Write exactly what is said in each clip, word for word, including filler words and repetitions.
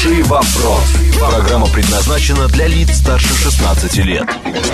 Хороший вопрос. Программа предназначена для лиц старше шестнадцати лет.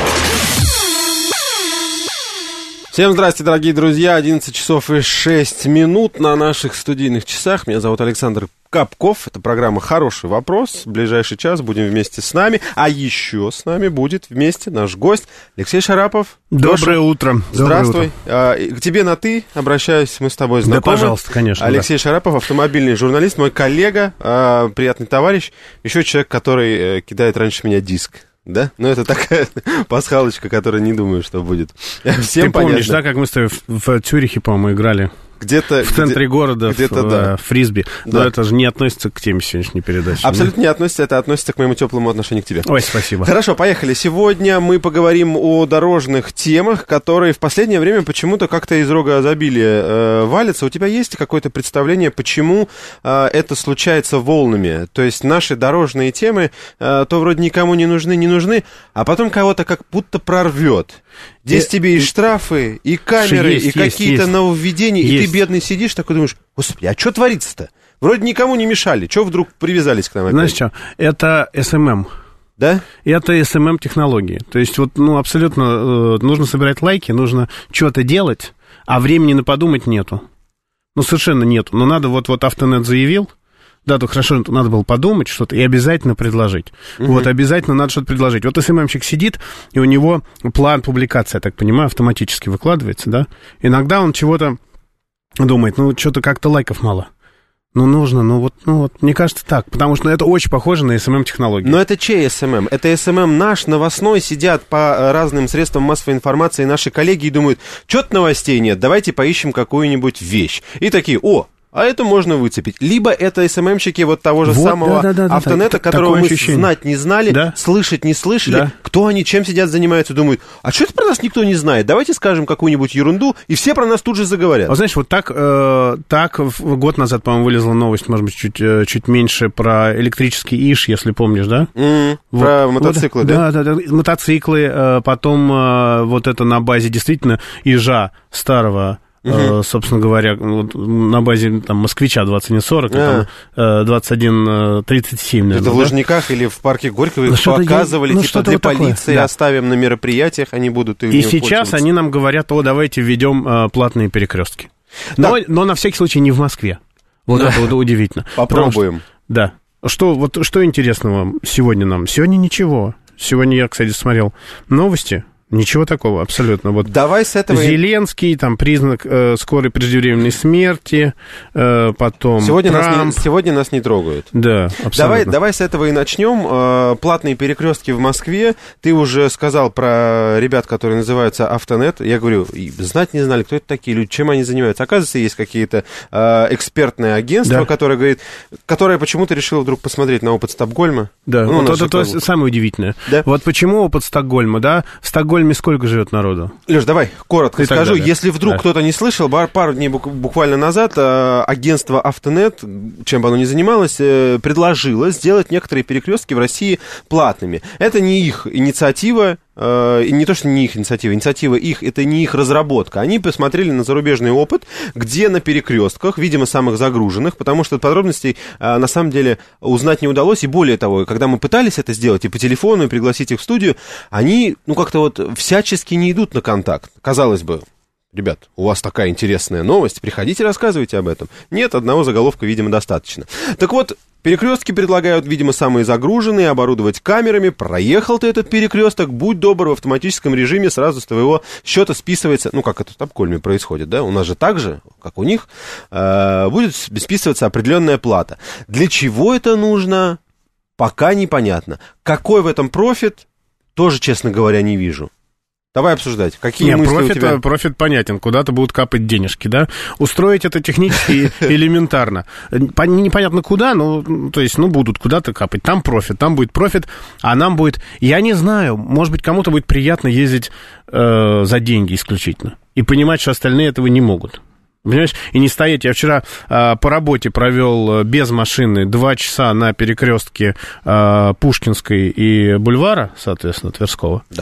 Всем здрасте, дорогие друзья. одиннадцать часов и шесть минут на наших студийных часах. Меня зовут Александр Капков. Это программа «Хороший вопрос». В ближайший час будем вместе с нами. А еще с нами будет вместе наш гость Алексей Шарапов. Доброе Гоша, утро. Здравствуй. Доброе утро. К тебе на «ты» обращаюсь. Мы с тобой знакомы. Да, пожалуйста, конечно. Алексей да. Шарапов, автомобильный журналист, мой коллега, приятный товарищ. Еще человек, который кидает раньше меня диск. Да? Ну, это такая пасхалочка, которая не думаю, что будет. Всем Ты понятно. помнишь, да, как мы с тобой в, в Цюрихе, по-моему, играли? Где-то, в центре где, города, где-то, в, да. в фрисби. Да. Но это же не относится к теме сегодняшней передачи. Абсолютно да? не относится, это относится к моему теплому отношению к тебе. Ой, спасибо. Хорошо, поехали. Сегодня мы поговорим о дорожных темах, которые в последнее время почему-то как-то из рога изобилия э, валятся. У тебя есть какое-то представление, почему э, это случается волнами? То есть наши дорожные темы э, то вроде никому не нужны, не нужны, а потом кого-то как будто прорвет. Здесь и, тебе и штрафы, и камеры, есть, и какие-то есть. нововведения, есть. и ты, бедный, сидишь такой, думаешь, господи, а что творится-то? Вроде никому не мешали, что вдруг привязались к нам опять? Знаешь что, это эс эм эм. Да? Это эс эм эм-технологии. То есть вот, ну, абсолютно э, нужно собирать лайки, нужно что-то делать, а времени на подумать нету. Ну, совершенно нету. Но надо, вот, вот Автонет заявил, да, то хорошо, надо было подумать что-то и обязательно предложить. Uh-huh. Вот, обязательно надо что-то предложить. Вот эс эм эм-щик сидит, и у него план публикации, я так понимаю, автоматически выкладывается, да. Иногда он чего-то думает, ну, что-то как-то лайков мало. Ну, нужно, ну вот, ну вот, мне кажется, так, потому что ну, это очень похоже на эс эм эм-технологии. Но это чей эс эм эм? Это эс эм эм наш, новостной, сидят по разным средствам массовой информации наши коллеги и думают, что-то новостей нет, давайте поищем какую-нибудь вещь. И такие, о, а это можно выцепить. Либо это эс эм эм-щики вот того же вот, самого да, да, да, Автонета, да, которого мы ощущение. знать не знали, да? слышать не слышали, да. кто они, чем сидят, занимаются, думают, а что это про нас никто не знает, давайте скажем какую-нибудь ерунду, и все про нас тут же заговорят. А знаешь, вот так, э, так год назад, по-моему, вылезла новость, может быть, чуть, чуть меньше про электрический ИЖ, если помнишь, да? Mm, вот, про мотоциклы, вот, да? Да, да, да, мотоциклы, э, потом э, вот это на базе действительно ИЖа старого, Uh-huh. собственно говоря, вот, на базе там, москвича двадцать один сорок, uh-huh. там, двадцать один тридцать семь, наверное. Это в Лужниках да? или в парке Горького их ну, показывали, ну, типа для вот полиции да. оставим на мероприятиях, они будут и, и сейчас они нам говорят, о, давайте введем а, платные перекрестки. Да. Но, но на всякий случай не в Москве. Вот да. это вот удивительно. Попробуем. Что, да. Что, вот, что интересного сегодня нам? Сегодня ничего. Сегодня я, кстати, смотрел новости. Ничего такого, абсолютно. Вот давай с этого... Зеленский, там, признак э, скорой преждевременной смерти, э, потом сегодня Трамп. Нас не, сегодня нас не трогают. Да, абсолютно. Давай, давай с этого и начнем. Э, платные перекрестки в Москве. Ты уже сказал про ребят, которые называются Автонет. Я говорю, знать не знали, кто это такие люди, чем они занимаются. Оказывается, есть какие-то э, экспертные агентства, да. которое говорит, которое почему-то решило вдруг посмотреть на опыт Стокгольма. Да, ну, вот это то самое удивительное. Да? Вот почему опыт Стокгольма, да? В Стокгольме сколько живет народу? Леш, давай коротко и скажу. Если вдруг да. кто-то не слышал, пару дней буквально назад агентство Автонет, чем бы оно ни занималось, предложило сделать некоторые перекрестки в России платными. Это не их инициатива, и не то, что не их инициатива, инициатива их, это не их разработка. Они посмотрели на зарубежный опыт, где на перекрестках, видимо, самых загруженных, потому что подробностей на самом деле узнать не удалось. И более того, когда мы пытались это сделать и по телефону, и пригласить их в студию, они, ну, как-то вот всячески не идут на контакт. Казалось бы, ребят, у вас такая интересная новость, приходите, рассказывайте об этом. Нет, одного заголовка, видимо, достаточно. Так вот, перекрестки предлагают, видимо, самые загруженные, оборудовать камерами. Проехал ты этот перекресток, будь добр, в автоматическом режиме сразу с твоего счета списывается, ну, как это в Стокгольме происходит, да, у нас же так же, как у них, э, будет списываться определенная плата. Для чего это нужно, пока непонятно. Какой в этом профит, тоже, честно говоря, не вижу. Давай обсуждать. Какие Нет, мысли профит, у тебя? Профит понятен, куда-то будут капать денежки, да? Устроить это технически элементарно. Непонятно куда, но, то есть, ну, будут куда-то капать. Там профит, там будет профит, а нам будет... Я не знаю, может быть, кому-то будет приятно ездить э, за деньги исключительно. И понимать, что остальные этого не могут. Понимаешь? И не стоять. Я вчера э, по работе провел без машины два часа на перекрестке э, Пушкинской и Бульвара, соответственно, Тверского. Да.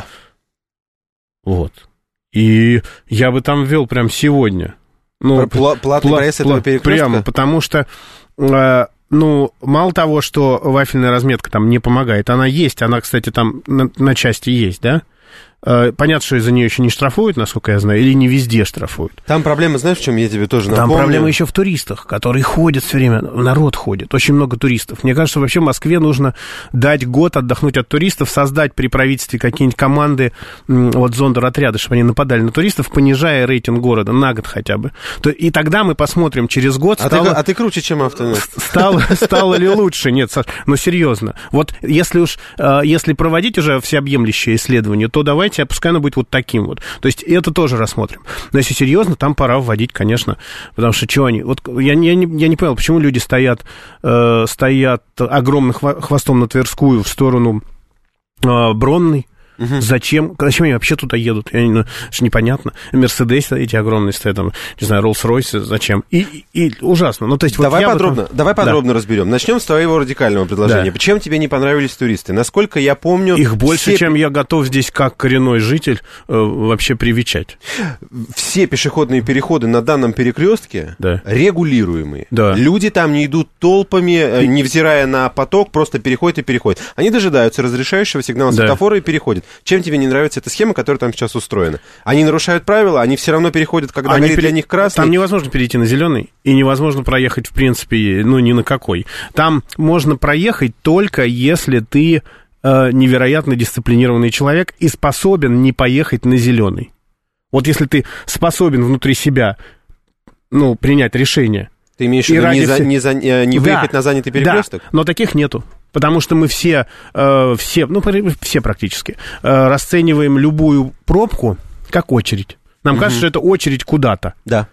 Вот. И я бы там ввел прям сегодня. Ну, Пла- платный пла- проезд этого пла- перекрестка? Прямо, потому что э, Ну, мало того, что вафельная разметка там не помогает, она есть, она, кстати, там на, на части есть, да? Понятно, что из-за нее еще не штрафуют, насколько я знаю, или не везде штрафуют. Там проблема, знаешь, в чем я тебе тоже напомню? Там проблема еще в туристах, которые ходят все время, народ ходит, очень много туристов. Мне кажется, вообще Москве нужно дать год отдохнуть от туристов, создать при правительстве какие-нибудь команды, вот зондер-отряды, чтобы они нападали на туристов, понижая рейтинг города на год хотя бы. И тогда мы посмотрим через год, а, стало... ты, а ты круче, чем Автонет. Стало, стало ли лучше? Нет, Саш, ну серьезно. Вот если уж, если проводить уже всеобъемлющее исследование, то давайте, пускай оно будет вот таким вот. То есть это тоже рассмотрим. Но если серьезно, там пора вводить, конечно, потому что что они... Вот я, я, не, я не понял, почему люди стоят, э, стоят огромным хвостом на Тверскую в сторону э, Бронной. Угу. Зачем? Зачем они вообще туда едут? Я, ну, это непонятно. Мерседесы эти огромные стоят, там, не знаю, Роллс-Ройсы, зачем? И, и, и ужасно. Ну, то есть, давай вот подробно, бы... давай подробно да. разберем. Начнем с твоего радикального предложения. Да. Чем тебе не понравились туристы? Насколько я помню... Их больше, все... чем я готов здесь, как коренной житель, э, вообще привечать. Все пешеходные переходы на данном перекрестке да. регулируемые. Да. Люди там не идут толпами, и... невзирая на поток, просто переходят и переходят. Они дожидаются разрешающего сигнала да. светофора и переходят. Чем тебе не нравится эта схема, которая там сейчас устроена? Они нарушают правила, они все равно переходят, когда они горит пере... для них красный. Там невозможно перейти на зеленый, и невозможно проехать, в принципе, ну, ни на какой. Там можно проехать только если ты э, невероятно дисциплинированный человек и способен не поехать на зеленый. Вот если ты способен внутри себя, ну, принять решение... Ты имеешь в виду не, за, не, за, не выехать да, на занятый перекресток? Да, но таких нету. Потому что мы все, э, все, ну, все практически, э, расцениваем любую пробку как очередь. Нам угу. кажется, что это очередь куда-то. Да.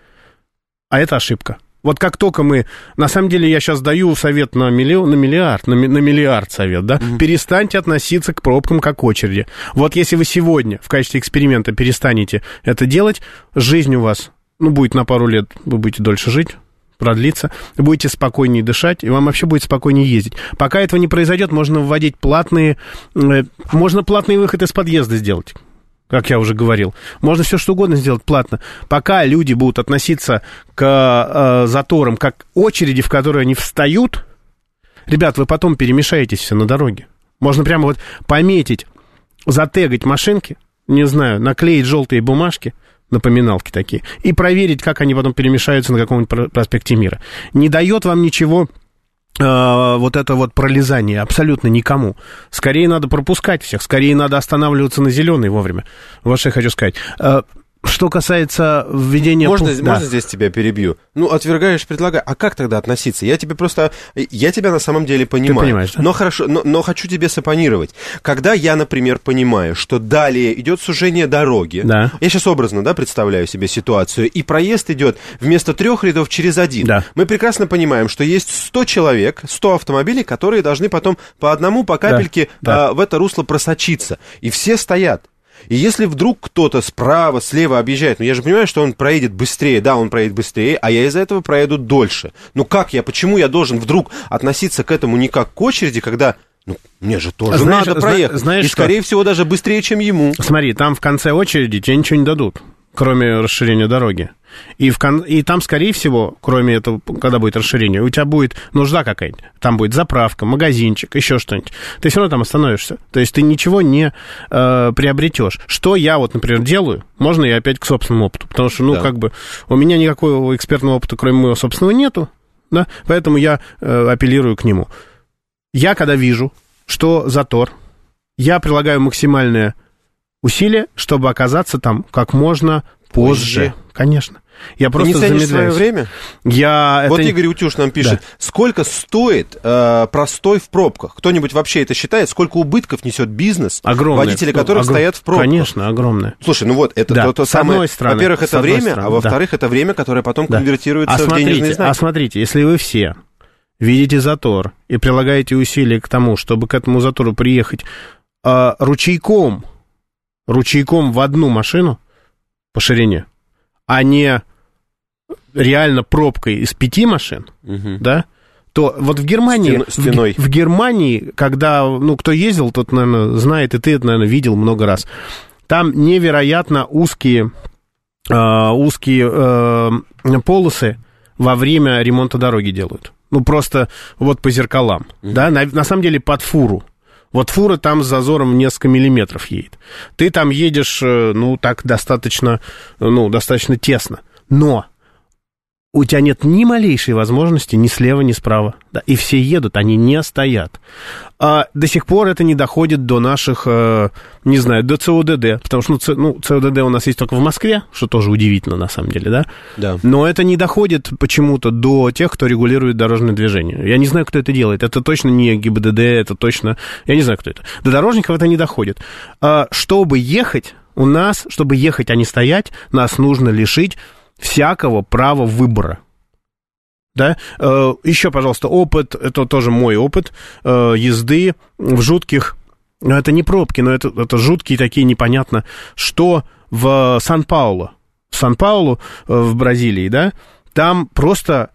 А это ошибка. Вот как только мы... На самом деле, я сейчас даю совет на, миллион, на миллиард, на, на миллиард совет, да? Угу. Перестаньте относиться к пробкам как к очереди. Вот если вы сегодня в качестве эксперимента перестанете это делать, жизнь у вас, ну, будет на пару лет, вы будете дольше жить, продлится, будете спокойнее дышать, и вам вообще будет спокойнее ездить. Пока этого не произойдет, можно вводить платные... Э, можно платный выход из подъезда сделать, как я уже говорил. Можно все что угодно сделать платно. Пока люди будут относиться к э, заторам как к очереди, в которые они встают, ребят, вы потом перемешаетесь все на дороге. Можно прямо вот пометить, затегать машинки, не знаю, наклеить желтые бумажки, напоминалки такие, и проверить, как они потом перемешаются на каком-нибудь проспекте Мира. Не дает вам ничего э, вот это вот пролезание абсолютно никому. Скорее надо пропускать всех, скорее надо останавливаться на зеленый вовремя. Вот что я хочу сказать. Э, Что касается введения... Можно, пункт... можно да. здесь тебя перебью? Ну, отвергаешь, предлагаешь. А как тогда относиться? Я тебе просто... Я тебя на самом деле понимаю. Ты понимаешь, да? Но хорошо, но, но хочу тебе сопонировать. Когда я, например, понимаю, что далее идет сужение дороги, да. я сейчас образно, да, представляю себе ситуацию, и проезд идет вместо трех рядов через один. Да. Мы прекрасно понимаем, что есть сто человек, сто автомобилей, которые должны потом по одному, по капельке да. Да. А, в это русло просочиться. И все стоят. И если вдруг кто-то справа, слева объезжает, ну я же понимаю, что он проедет быстрее, да, он проедет быстрее, а я из-за этого проеду дольше. Ну как я, почему я должен вдруг относиться к этому не как к очереди, когда, ну, мне же тоже знаешь, надо проехать, знаешь, и скорее что? всего даже быстрее, чем ему. Смотри, там в конце очереди тебе ничего не дадут, кроме расширения дороги. И, в кон... и там, скорее всего, кроме этого, когда будет расширение, у тебя будет нужда какая-нибудь. Там будет заправка, магазинчик, еще что-нибудь. Ты все равно там остановишься. То есть ты ничего не э, приобретешь. Что я вот, например, делаю, можно я опять к собственному опыту. Потому что, ну, да. как бы, у меня никакого экспертного опыта, кроме моего собственного, нету. Да? Поэтому я э, апеллирую к нему. Я, когда вижу, что затор, я прилагаю максимальное усилие, чтобы оказаться там как можно позже. позже. Конечно. Я просто замедляюсь. Не ценишь свое время? Я... Вот это... Игорь Утюж нам пишет, да. сколько стоит э, простой в пробках? Кто-нибудь вообще это считает? Сколько убытков несет бизнес, огромное. водители которых Огром... стоят в пробках? Конечно, огромное. Слушай, ну вот, это да. то, то самое... Стороны, во-первых, это время, стороны, а во-вторых, да. это время, которое потом да. конвертируется а в смотрите, денежные знаки. А смотрите, если вы все видите затор и прилагаете усилия к тому, чтобы к этому затору приехать э, ручейком, ручейком в одну машину по ширине, а не реально пробкой из пяти машин, угу. да, то вот в Германии, Стен, стеной. В, в Германии, когда, ну, кто ездил, тот, наверное, знает, и ты это, наверное, видел много раз, там невероятно узкие, э, узкие э, полосы во время ремонта дороги делают. Ну, просто вот по зеркалам, mm-hmm. да, на, на самом деле под фуру. Вот фура там с зазором в несколько миллиметров едет. Ты там едешь, ну, так достаточно, ну, достаточно тесно. Но у тебя нет ни малейшей возможности ни слева, ни справа. Да, и все едут, они не стоят. А до сих пор это не доходит до наших, э, не знаю, до ЦОДД. Потому что, ну, Ц, ну, ЦОДД у нас есть только в Москве, что тоже удивительно, на самом деле, да? Да. Но это не доходит почему-то до тех, кто регулирует дорожное движение. Я не знаю, кто это делает. Это точно не ГИБДД, это точно... Я не знаю, кто это. До дорожников это не доходит. А чтобы ехать, у нас, чтобы ехать, а не стоять, нас нужно лишить всякого права выбора. Да? Э, еще, пожалуйста, опыт, это тоже мой опыт э, езды в жутких, ну, это не пробки, но это, это жуткие такие, непонятно, что в Сан-Паулу, в Сан-Паулу, э, в Бразилии, да, там просто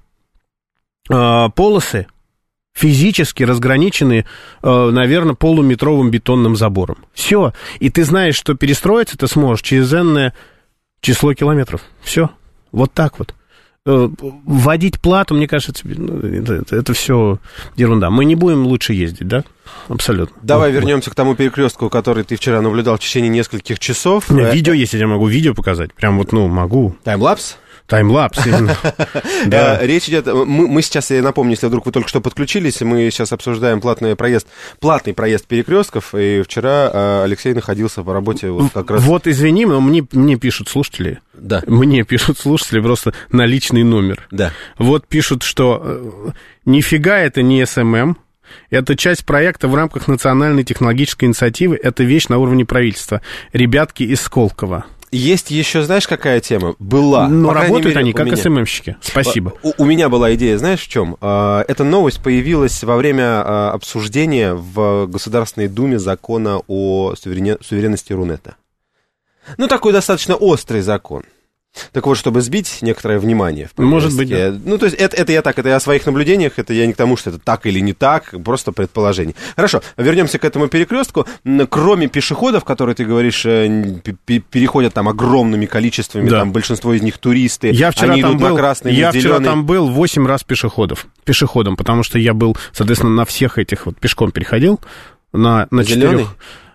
э, полосы физически разграничены, э, наверное, полуметровым бетонным забором. Все. И ты знаешь, что перестроиться ты сможешь через энное число километров. Все. Вот так вот. Вводить плату, мне кажется, это, это, это все ерунда. Мы не будем лучше ездить, да? Абсолютно. Давай вот, вернемся вот. к тому перекрестку, который ты вчера наблюдал в течение нескольких часов. Нет, видео есть, я могу видео показать. Прям вот, ну, могу. Таймлапс? Таймлапс. Да. Речь идет... Мы, мы сейчас, я напомню, если вдруг вы только что подключились, мы сейчас обсуждаем платный проезд, платный проезд перекрестков, и вчера Алексей находился по работе вот как раз... Вот, извини, но мне, мне пишут слушатели. Да. Мне пишут слушатели просто на личный номер. Да. Вот пишут, что нифига это не эс эм эм, это часть проекта в рамках национальной технологической инициативы, это вещь на уровне правительства. Ребятки из Сколково. Есть еще, знаешь, какая тема? Была. Но работают мере, они как эс эм эм-щики. Спасибо. У, у меня была идея, знаешь, в чем? Эта новость появилась во время обсуждения в Государственной Думе закона о суверенности Рунета. Ну, такой достаточно острый закон. Так вот, чтобы сбить некоторое внимание. В Может быть, да. Ну, то есть, это, это я так, это я о своих наблюдениях, это я не к тому, что это так или не так, просто предположение. Хорошо, вернемся к этому перекрестку. Кроме пешеходов, которые, ты говоришь, переходят там огромными количествами, да. Там большинство из них туристы, я вчера они там идут был, на красный, я на вчера зеленый. там был восемь раз пешеходов, пешеходом, потому что я был, соответственно, на всех этих вот пешком переходил, на, на четырех...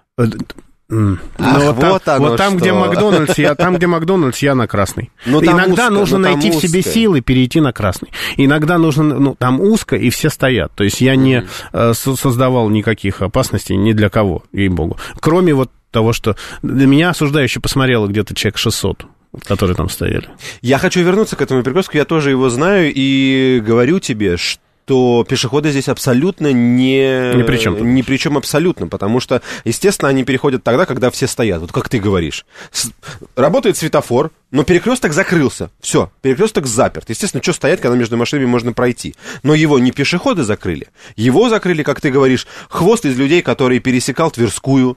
Mm. Ах, вот вот там, оно вот там что. где Макдональдс, я, там, где Макдональдс, я на красный. Ну, иногда узко, нужно найти в себе узко. силы перейти на красный. Иногда нужно, ну, там узко, и все стоят. То есть я не mm. э, создавал никаких опасностей ни для кого, ей-богу. Кроме вот того, что для меня осуждающе посмотрело где-то человек шестьсот, которые там стояли. Я хочу вернуться к этому перекрестку, я тоже его знаю, и говорю тебе, что то пешеходы здесь абсолютно не... Ни при чем. Ни при чем абсолютно, потому что, естественно, они переходят тогда, когда все стоят, вот как ты говоришь. С... Работает светофор, но перекресток закрылся, все, перекресток заперт. Естественно, что стоять, когда между машинами можно пройти? Но его не пешеходы закрыли, его закрыли, как ты говоришь, хвост из людей, который пересекал Тверскую,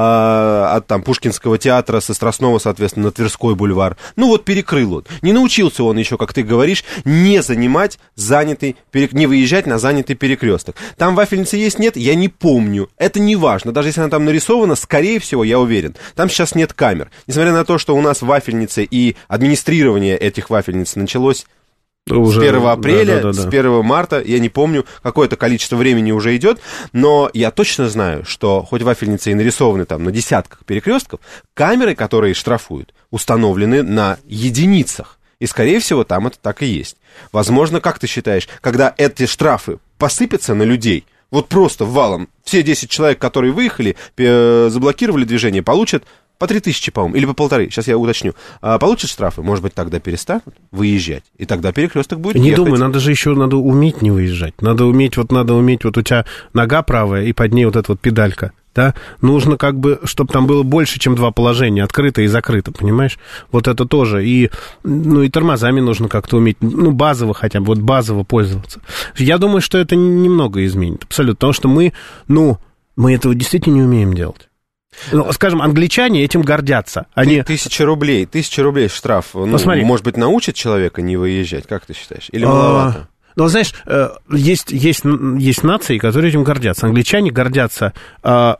от там Пушкинского театра со Страстного, соответственно, на Тверской бульвар. Ну вот перекрыл он. Не научился он еще, как ты говоришь, не занимать занятый, перек... не выезжать на занятый перекресток. Там вафельница есть, нет, я не помню. Это не важно. Даже если она там нарисована, скорее всего, я уверен, там сейчас нет камер. Несмотря на то, что у нас вафельницы и администрирование этих вафельниц началось уже, с первого апреля, да, да, да, да. с первого марта, я не помню, какое-то количество времени уже идет, но я точно знаю, что хоть вафельницы и нарисованы там на десятках перекрестков, камеры, которые штрафуют, установлены на единицах. И, скорее всего, там это так и есть. Возможно, как ты считаешь, когда эти штрафы посыпятся на людей, вот просто валом, все десять человек, которые выехали, заблокировали движение, получат по три тысячи, по-моему, или по полторы, сейчас я уточню, а, получат штрафы, может быть, тогда перестанут выезжать, и тогда перекресток будет Не ехать. думаю, надо же еще, надо уметь не выезжать, надо уметь, вот надо уметь, вот у тебя нога правая, и под ней вот эта вот педалька, да, нужно как бы, чтобы там было больше, чем два положения, открыто и закрыто, понимаешь, вот это тоже, и, ну, и тормозами нужно как-то уметь, ну, базово хотя бы, вот базово пользоваться. Я думаю, что это немного изменит, абсолютно, потому что мы, ну, мы этого действительно не умеем делать. Ну, скажем, англичане этим гордятся. Они... Тысяча рублей, тысяча рублей штраф. Ну, Посмотри. Может быть, научит человека не выезжать, как ты считаешь? Или маловато? А, ну, знаешь, есть, есть, есть нации, которые этим гордятся. Англичане гордятся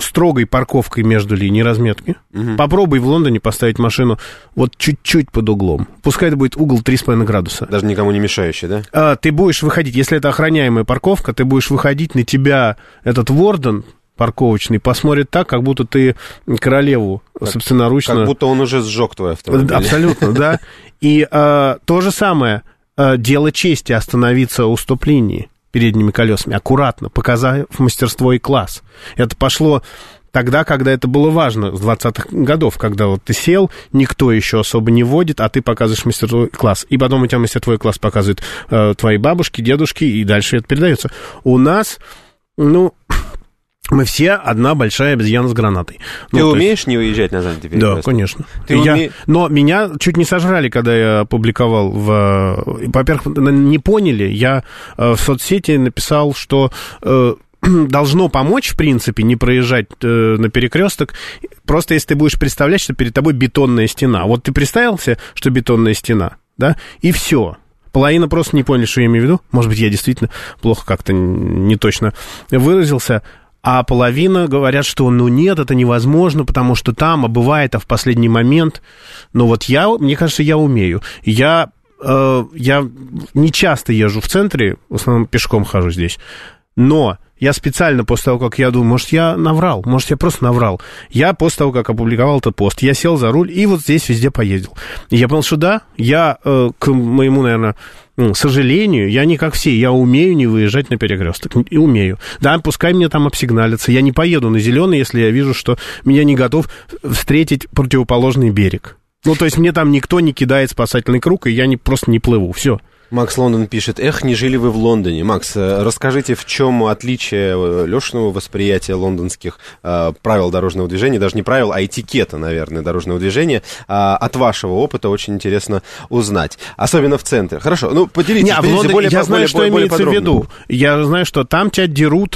строгой парковкой между линией разметки. Угу. Попробуй в Лондоне поставить машину вот чуть-чуть под углом. Пускай это будет угол три с половиной градуса. Даже никому не мешающий, да? А, ты будешь выходить, если это охраняемая парковка, ты будешь выходить, на тебя этот ворден парковочный посмотрит так, как будто ты королеву как, собственноручно... Как будто он уже сжег твой автомобиль. Абсолютно, да. И а, то же самое, а, дело чести остановиться у стоп-линии передними колесами, аккуратно, показав мастерство и класс. Это пошло тогда, когда это было важно, с двадцатых годов, когда вот ты сел, никто еще особо не водит, а ты показываешь мастерство и класс. И потом у тебя мастерство и класс показывают э, твои бабушки, дедушки, и дальше это передается. У нас, ну... Мы все одна большая обезьяна с гранатой. Ты ну, умеешь есть... не выезжать назад теперь? Да, конечно. Ты я... уме... Но меня чуть не сожрали, когда я опубликовал в... Во-первых, не поняли, я в соцсети написал, что должно помочь, в принципе, не проезжать на перекресток, просто если ты будешь представлять, что перед тобой бетонная стена. Вот ты представил себе, что бетонная стена, да, и все. Половина просто не поняли, что я имею в виду. Может быть, я действительно плохо как-то не точно выразился. А половина говорят, что ну нет, это невозможно, потому что там, а бывает, а в последний момент. Но вот я, мне кажется, я умею. Я, э, я не часто езжу в центре, в основном пешком хожу здесь. Но я специально после того, как я думаю, может, я наврал, может, я просто наврал. Я после того, как опубликовал этот пост, я сел за руль и вот здесь везде поездил. И я понял, что да, я, э, к моему, наверное, сожалению, я не как все, я умею не выезжать на перекресток, и умею. Да, пускай мне там обсигналятся, я не поеду на зеленый, если я вижу, что меня не готов встретить противоположный берег. Ну, то есть мне там никто не кидает спасательный круг, и я не, просто не плыву, все. Макс Лондон пишет: эх, не жили вы в Лондоне. Макс, расскажите, в чем отличие Лешиного восприятия лондонских э, правил дорожного движения, даже не правил, а этикета, наверное, дорожного движения, э, от вашего опыта очень интересно узнать. Особенно в центре. Хорошо, ну, поделитесь. Не, а в Лондоне, более, я знаю, более, что более, имеется более в виду. Я знаю, что там тебя дерут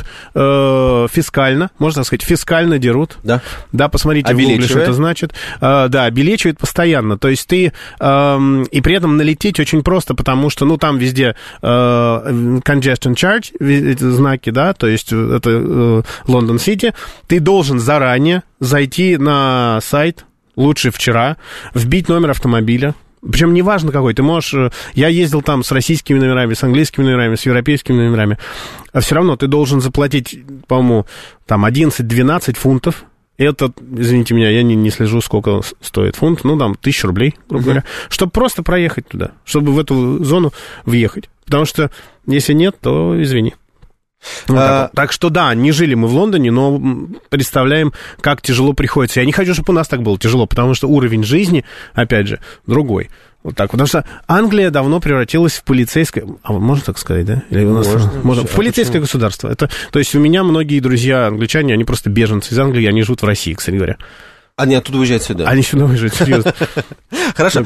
э, фискально, можно сказать, фискально дерут. Да. Да, посмотрите в Гугле, что это значит. Э, да, обелечивает постоянно. То есть ты... Э, и при этом налететь очень просто, потому что ну, там везде э, congestion charge, эти знаки, да, то есть это э, Лондон Сити. Ты должен заранее зайти на сайт, лучше вчера, вбить номер автомобиля. Причем неважно какой, ты можешь... Я ездил там с российскими номерами, с английскими номерами, с европейскими номерами. А все равно ты должен заплатить, по-моему, там одиннадцать-двенадцать фунтов. Это, извините меня, я не, не слежу, сколько стоит фунт, ну, там, тысяча рублей, грубо uh-huh. говоря, чтобы просто проехать туда, чтобы в эту зону въехать. Потому что, если нет, то извини. Вот а... так, так что, да, не жили мы в Лондоне, но представляем, как тяжело приходится. Я не хочу, чтобы у нас так было тяжело, потому что уровень жизни, опять же, другой. Вот так, потому что Англия давно превратилась в полицейское... А можно так сказать, да? Или у нас... Можно. Можно. В полицейское а государство. Это, то есть у меня многие друзья англичане, они просто беженцы из Англии, они живут в России, кстати говоря. Они оттуда уезжают сюда? Они сюда уезжают, серьезно. Хорошо.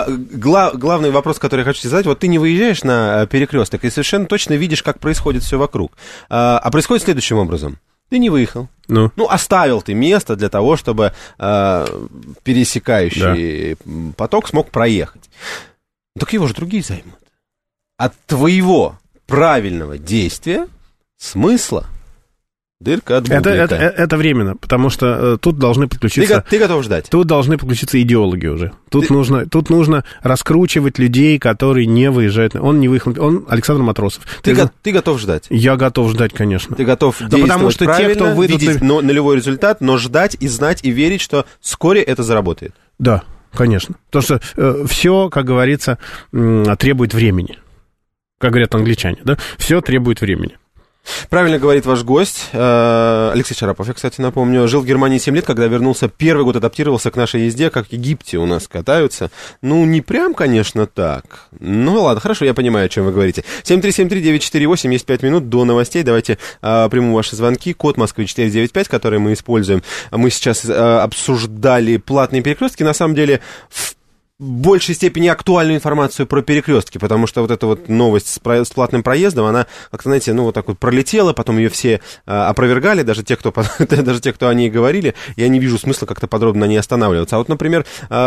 Главный вопрос, который я хочу тебе задать. Вот ты не выезжаешь на перекресток и совершенно точно видишь, как происходит все вокруг. А происходит следующим образом. Ты не выехал. Ну, ну оставил ты место для того, чтобы э, пересекающий да. поток смог проехать. Так его же другие займут. От твоего правильного действия смысла дырка от бублика. Это, это, это временно, потому что э, тут должны подключиться... Ты, ты готов ждать? Тут должны подключиться идеологи уже. Тут, ты... нужно, тут нужно раскручивать людей, которые не выезжают. Он не выехал, он Александр Матросов. Ты, ты, го... ты готов ждать? Я готов ждать, конечно. Ты готов да потому что те, кто выйдут... видеть на... нулевой результат, но ждать и знать, и верить, что вскоре это заработает. Да, конечно. Потому что э, все, как говорится, э, требует времени. Как говорят англичане, да? Все требует времени. Правильно говорит ваш гость, Алексей Шарапов, я, кстати, напомню, жил в Германии семь лет, когда вернулся, первый год адаптировался к нашей езде, как в Египте у нас катаются. Ну, не прям, конечно, так. Ну, ладно, хорошо, я понимаю, о чем вы говорите. семь три семь три девять четыре восемь, есть пять минут до новостей, давайте а, приму ваши звонки. Код Москвы четыреста девяносто пять, который мы используем. Мы сейчас а, обсуждали платные перекрестки, на самом деле, в в большей степени актуальную информацию про перекрестки, потому что вот эта вот новость с, про, с платным проездом, она, как-то, знаете, ну, вот так вот пролетела, потом ее все а, опровергали, даже те, кто, даже те, кто о ней говорили, я не вижу смысла как-то подробно на ней останавливаться. А вот, например,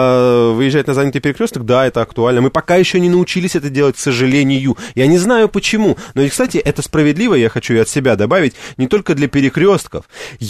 а, выезжать на занятый перекресток, да, это актуально. Мы пока еще не научились это делать, к сожалению. Я не знаю почему, но, и, кстати, это справедливо, я хочу и от себя добавить, не только для перекрестков.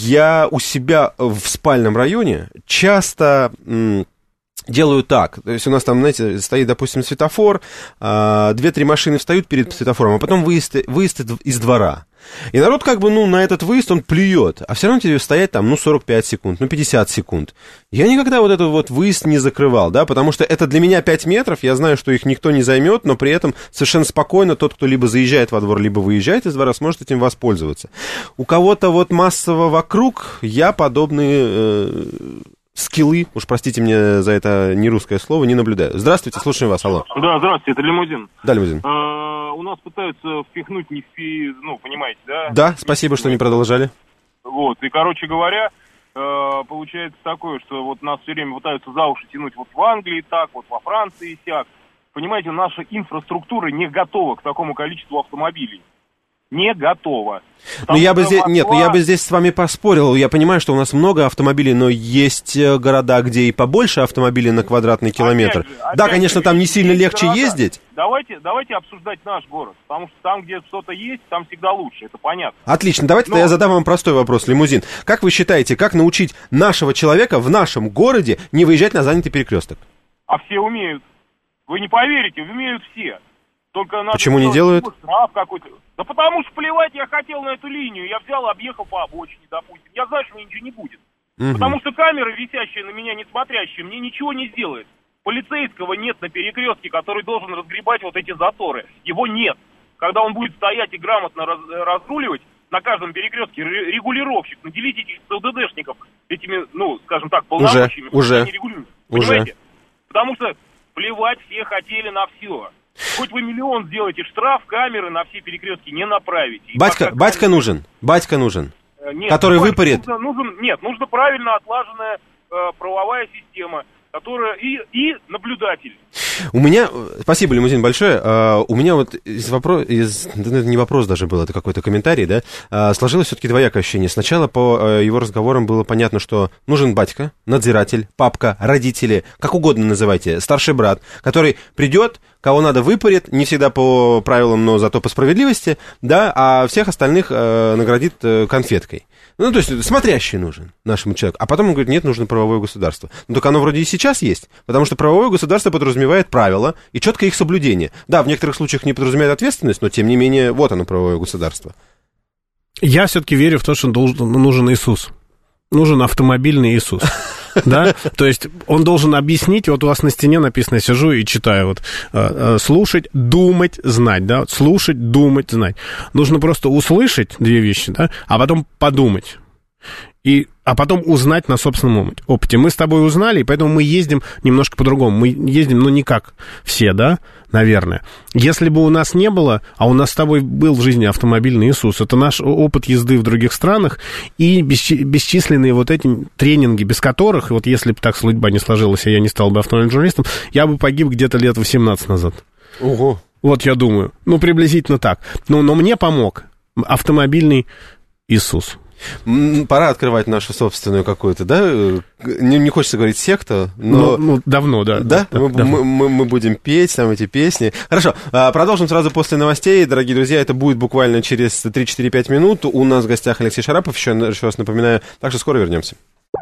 Я у себя в спальном районе часто... М- делаю так, то есть у нас там, знаете, стоит, допустим, светофор, две-три машины встают перед светофором, а потом выезд, выезд из двора. И народ как бы, ну, на этот выезд он плюет, а все равно тебе стоять там, ну, сорок пять секунд, ну, пятьдесят секунд. Я никогда вот этот вот выезд не закрывал, да, потому что это для меня пять метров, я знаю, что их никто не займет, но при этом совершенно спокойно тот, кто либо заезжает во двор, либо выезжает из двора, сможет этим воспользоваться. У кого-то вот массово вокруг я подобные... Э- скиллы, уж простите мне за это нерусское слово, не наблюдаю. Здравствуйте, слушаем вас, алло. Да, здравствуйте, это Лимузин. Да, Лимузин. А, у нас пытаются впихнуть не в... Ну, понимаете, да? Да, спасибо, что не продолжали. Вот, и, короче говоря, получается такое, что вот нас все время пытаются за уши тянуть вот в Англии так, вот во Франции сяк. Понимаете, наша инфраструктура не готова к такому количеству автомобилей. Не готова. Ну, я бы здесь, Москва... Нет, ну я бы здесь с вами поспорил. Я понимаю, что у нас много автомобилей, но есть города, где и побольше автомобилей на квадратный километр. Опять же, опять да, конечно, же, там не сильно легче города. ездить. Давайте, давайте обсуждать наш город, потому что там, где что-то есть, там всегда лучше, это понятно. Отлично, давайте но... я задам вам простой вопрос, Лимузин. Как вы считаете, как научить нашего человека в нашем городе не выезжать на занятый перекресток? А все умеют. Вы не поверите, умеют все. Только надо... Почему не делают? Штраф какой-то. Да потому что плевать я хотел на эту линию. Я взял, объехал по обочине, допустим. Я знаю, что мне ничего не будет. Угу. Потому что камера, висящая на меня, не смотрящая, мне ничего не сделает. Полицейского нет на перекрестке, который должен разгребать вот эти заторы. Его нет. Когда он будет стоять и грамотно раз, разруливать, на каждом перекрестке регулировщик, наделите этих СУДДшников этими, ну, скажем так, полномочиями. Уже, уже, понимаете? Потому что плевать все хотели на все. Хоть вы миллион сделаете штраф, камеры на все перекрестки не направите. Батька, пока... батька нужен, батька нужен, нет, который выпарит. Нужно, нужен, нет, нужна правильно отлаженная э, правовая система, которая и, и наблюдатель. У меня, спасибо, Лимузин, большое. Uh, у меня вот из вопрос, из, это не вопрос даже был, это какой-то комментарий, да, uh, сложилось все-таки двоякое ощущение. Сначала по uh, его разговорам было понятно, что нужен батька, надзиратель, папка, родители, как угодно называйте, старший брат, который придет, кого надо выпарит, не всегда по правилам, но зато по справедливости, да, а всех остальных uh, наградит uh, конфеткой. Ну, то есть, смотрящий нужен нашему человеку. А потом он говорит, нет, нужно правовое государство. Ну, только оно вроде и сейчас есть, потому что правовое государство подразумевает правила и четкое их соблюдение. Да, в некоторых случаях не подразумевает ответственность, но, тем не менее, вот оно, правовое государство. Я все-таки верю в то, что должен, нужен Иисус. Нужен автомобильный Иисус. Да, то есть он должен объяснить, вот у вас на стене написано, я сижу и читаю, вот, э, слушать, думать, знать, да, слушать, думать, знать. Нужно просто услышать две вещи, да, а потом подумать. И, а потом узнать на собственном опыте. Мы с тобой узнали, и поэтому мы ездим немножко по-другому. Мы ездим, ну, не как все, да, наверное. Если бы у нас не было, а у нас с тобой был в жизни автомобильный Иисус, это наш опыт езды в других странах и бесчисленные вот эти тренинги, без которых, вот если бы так судьба не сложилась, и я не стал бы автомобильным журналистом, я бы погиб где-то лет восемнадцать назад. Ого. Вот я думаю. Ну, приблизительно так. Но, но мне помог автомобильный Иисус. Пора открывать нашу собственную какую-то, да, не, не хочется говорить секта, но... Ну, ну давно, да. Да? да мы, давно. Мы, мы будем петь там эти песни. Хорошо, продолжим сразу после новостей, дорогие друзья, это будет буквально через три-четыре-пять минут. У нас в гостях Алексей Шарапов, еще, еще раз напоминаю, так что скоро вернемся.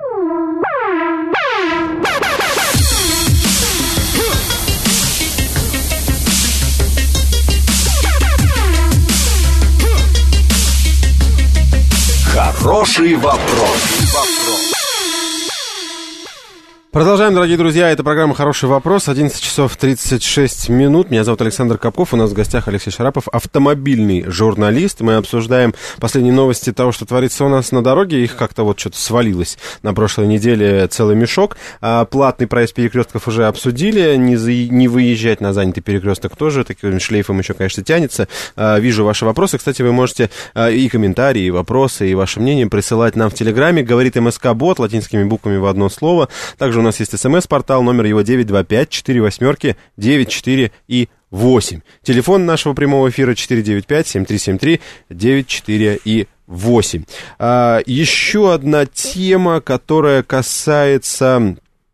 Хороший вопрос. Продолжаем, дорогие друзья, это программа «Хороший вопрос», одиннадцать часов тридцать шесть минут, меня зовут Александр Капков, у нас в гостях Алексей Шарапов, автомобильный журналист, мы обсуждаем последние новости того, что творится у нас на дороге, их как-то вот что-то свалилось на прошлой неделе целый мешок, а платный проезд перекрестков уже обсудили, не, за... не выезжать на занятый перекресток тоже, таким шлейфом еще, конечно, тянется, а, вижу ваши вопросы, кстати, вы можете а, и комментарии, и вопросы, и ваше мнение присылать нам в Телеграме, говорит МСК-бот, латинскими буквами в одно слово, также Также у нас есть смс-портал, номер его девять два пять четыре восемь девять четыре и восемь. Телефон нашего прямого эфира четыре девять пять семь три семь три девять четыре и восемь. А, еще одна тема, которая касается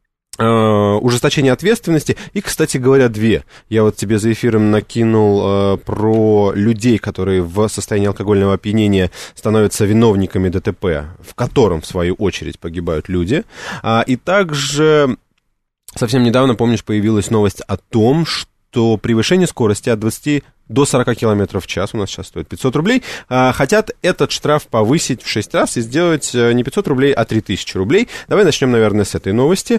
Uh, ужесточение ответственности. И, кстати говоря, две. Я вот тебе за эфиром накинул uh, про людей, которые в состоянии алкогольного опьянения становятся виновниками ДТП, в котором, в свою очередь, погибают люди. Uh, и также совсем недавно, помнишь, появилась новость о том, что превышение скорости от двадцати до сорока километров в час, у нас сейчас стоит пятьсот рублей, а, хотят этот штраф повысить в шесть раз и сделать не пятьсот рублей, а три тысячи рублей. Давай начнем, наверное, с этой новости.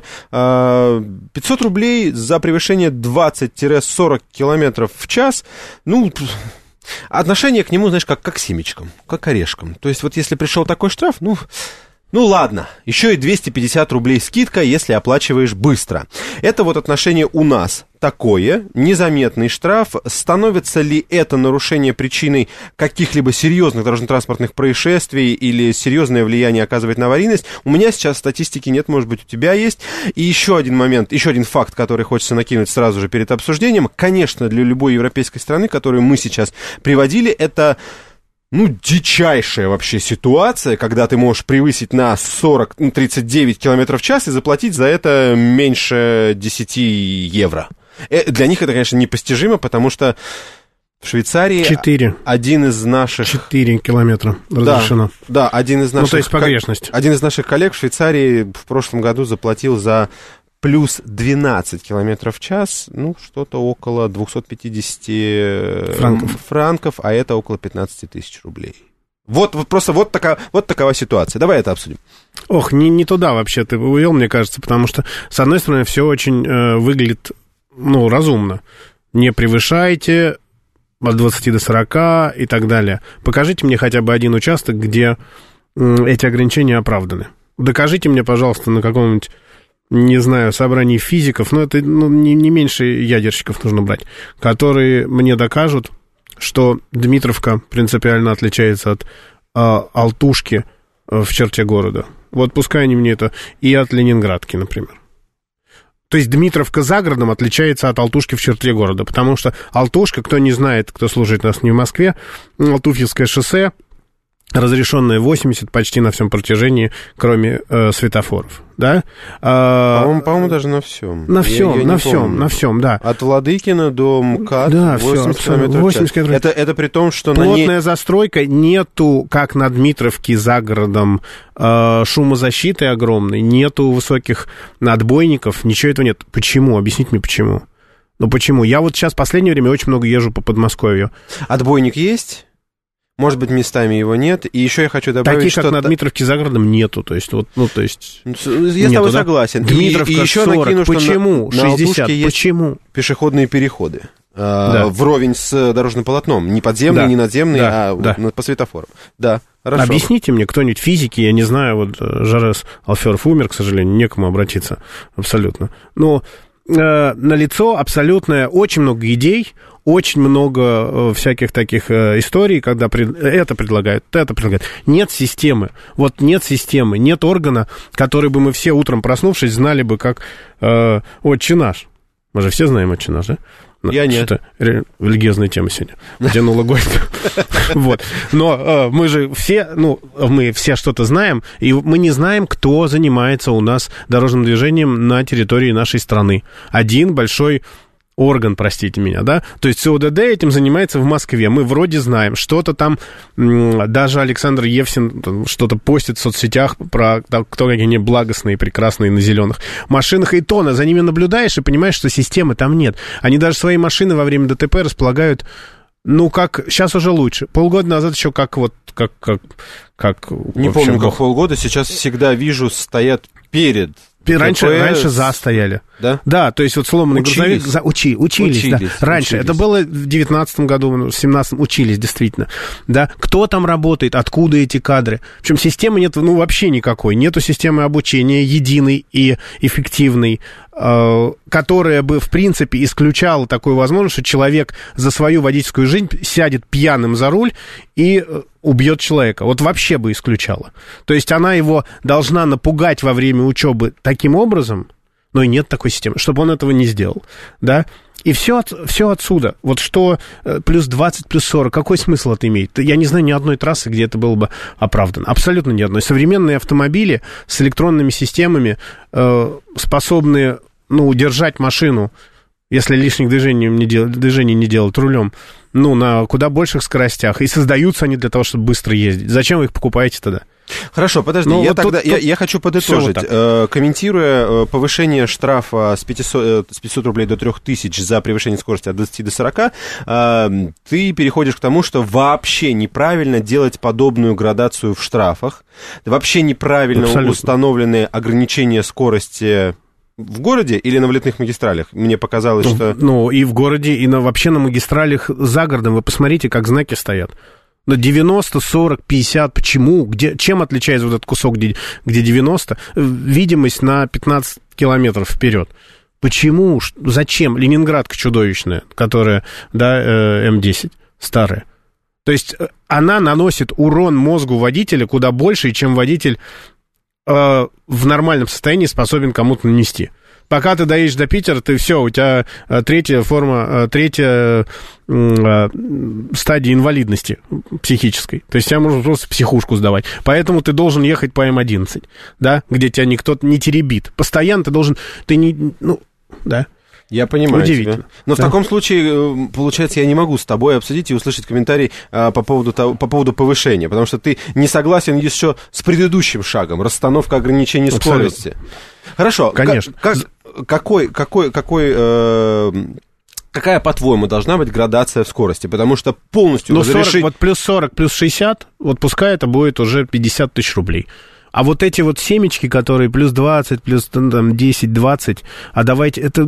А, пятьсот рублей за превышение двадцать-сорок километров в час, ну... Отношение к нему, знаешь, как, как к семечкам, как к орешкам. То есть вот если пришел такой штраф, ну... Ну ладно, еще и двести пятьдесят рублей скидка, если оплачиваешь быстро. Это вот отношение у нас такое, незаметный штраф. Становится ли это нарушение причиной каких-либо серьезных дорожно-транспортных происшествий или серьезное влияние оказывает на аварийность? У меня сейчас статистики нет, может быть, у тебя есть. И еще один момент, еще один факт, который хочется накинуть сразу же перед обсуждением. Конечно, для любой европейской страны, которую мы сейчас приводили, это... Ну, дичайшая вообще ситуация, когда ты можешь превысить на сорок, ну, тридцать девять километров в час и заплатить за это меньше десять евро. Э, для них это, конечно, непостижимо, потому что в Швейцарии четыре. Один из наших... четыре километра разрешено. Да, да, один из наших... Ну, то есть погрешность. Один из наших коллег в Швейцарии в прошлом году заплатил за... плюс двенадцать километров в час, ну, что-то около двести пятьдесят франков. франков, а это около пятнадцать тысяч рублей. Вот, вот просто вот, такая, вот такова ситуация. Давай это обсудим. Ох, не, не туда вообще ты увел, мне кажется, потому что, с одной стороны, все очень э, выглядит, ну, разумно. Не превышайте от двадцати до сорока и так далее. Покажите мне хотя бы один участок, где э, эти ограничения оправданы. Докажите мне, пожалуйста, на каком-нибудь... не знаю, собраний физиков, но это ну, не, не меньше ядерщиков нужно брать, которые мне докажут, что Дмитровка принципиально отличается от э, Алтушки в черте города. Вот пускай они мне это и от Ленинградки, например. То есть Дмитровка за городом отличается от Алтушки в черте города, потому что Алтушка, кто не знает, кто служит нас не в Москве, Алтуфьевское шоссе, разрешенное восемьдесят почти на всем протяжении, кроме э, светофоров, да? А, по-моему, по-моему, даже на всем. На всем, я, я на всем, помню. на всем, да. От Владыкина до МКАД да, восемьдесят километров в час. Это, это при том, что плотная на ней... застройка, нету, как на Дмитровке за городом, э, шумозащиты огромной, нету высоких отбойников, ничего этого нет. Почему? Объясните мне, почему. Ну, почему? Я вот сейчас в последнее время очень много езжу по Подмосковью. Отбойник есть? Может быть, местами его нет. И еще я хочу добавить, таких, что... как на Дмитровке за городом, нету. То есть, вот, ну, то есть... Я нету, с тобой да? согласен. Дмитровка и, и еще сорок. Накину, почему? Что на, шестьдесят. На почему? Пешеходные переходы. Да. Э, вровень с дорожным полотном. Не подземный, да. не надземный, да. а да. по светофору. Да, хорошо. Объясните мне кто-нибудь физики, я не знаю, вот Жарес Алферов умер, к сожалению, некому обратиться абсолютно. Но э, налицо абсолютное, очень много идей, очень много э, всяких таких э, историй, когда пред... это предлагают, это предлагают. Нет системы. Вот нет системы, нет органа, который бы мы все утром проснувшись знали бы, как э, «Отче наш». Мы же все знаем «Отче наш», да? Я нет. Что-то религиозная тема сегодня. Тянула гостя. Вот. Но э, мы же все, ну, мы все что-то знаем, и мы не знаем, кто занимается у нас дорожным движением на территории нашей страны. Один большой орган, простите меня, да? То есть СОДД этим занимается в Москве. Мы вроде знаем, что-то там, даже Александр Евсин что-то постит в соцсетях про кто какие благостные, прекрасные на зеленых машинах, и то за ними наблюдаешь и понимаешь, что системы там нет. Они даже свои машины во время ДТП располагают, ну, как, сейчас уже лучше. Полгода назад еще как вот, как, как, как... Не помню, как бог. Полгода, сейчас всегда вижу, стоят перед... Раньше, раньше за стояли. Да? Да, то есть вот сломанный грузовик... За, учи, учились, учились, да. Раньше. Учились. Это было в девятнадцатом году, в семнадцатом учились, действительно. Да? Кто там работает, откуда эти кадры? Причем системы нет, ну, вообще никакой. Нету системы обучения единой и эффективной. которая бы, в принципе, исключала такую возможность, что человек за свою водительскую жизнь сядет пьяным за руль и убьет человека. Вот вообще бы исключала. То есть она его должна напугать во время учебы таким образом, но и нет такой системы, чтобы он этого не сделал, да. И все, от, все отсюда. Вот что плюс двадцать, плюс сорок, какой смысл это имеет? Я не знаю ни одной трассы, где это было бы оправдано. Абсолютно ни одной. Современные автомобили с электронными системами, э, способные, ну, удержать машину, если лишних движений не, дел, движений не делать рулем, ну, на куда больших скоростях. И создаются они для того, чтобы быстро ездить. Зачем вы их покупаете тогда? Хорошо, подожди, ну, я, вот тогда, тут, я, тут я хочу подытожить. Вот э, комментируя повышение штрафа с пятисот, с пятисот рублей до трёх тысяч за превышение скорости от двадцати до сорока, э, ты переходишь к тому, что вообще неправильно делать подобную градацию в штрафах, вообще неправильно Абсолютно. установленные ограничения скорости в городе или на вылетных магистралях? Мне показалось, ну, что... Ну, и в городе, и на, вообще на магистралях за городом. Вы посмотрите, как знаки стоят. На девяносто, сорок, пятьдесят. Почему? Где, чем отличается вот этот кусок, где, где девяносто? Видимость на пятнадцать километров вперед. Почему? Зачем? Ленинградка чудовищная, которая, да, эм десять, старая. То есть она наносит урон мозгу водителя куда больше, чем водитель э, в нормальном состоянии способен кому-то нанести. Пока ты доедешь до Питера, ты все, у тебя третья форма, третья э, стадия инвалидности психической. То есть тебя можно просто психушку сдавать. Поэтому ты должен ехать по эм одиннадцать, да, где тебя никто не теребит. Постоянно ты должен, ты не, ну, да. Я понимаю Удивительно. тебя. Но да. в таком случае, получается, я не могу с тобой обсудить и услышать комментарий а, по, поводу того, по поводу повышения, потому что ты не согласен еще с предыдущим шагом, расстановка ограничений Абсолютно. скорости. Хорошо. Конечно. Как, как, какой, какой, какой, э, какая, по-твоему, должна быть градация в скорости? Потому что полностью ну, разрешить... сорок, вот плюс сорок, плюс шестьдесят, вот пускай это будет уже пятьдесят тысяч рублей. А вот эти вот семечки, которые плюс двадцать, плюс там, десять, двадцать, а давайте, это,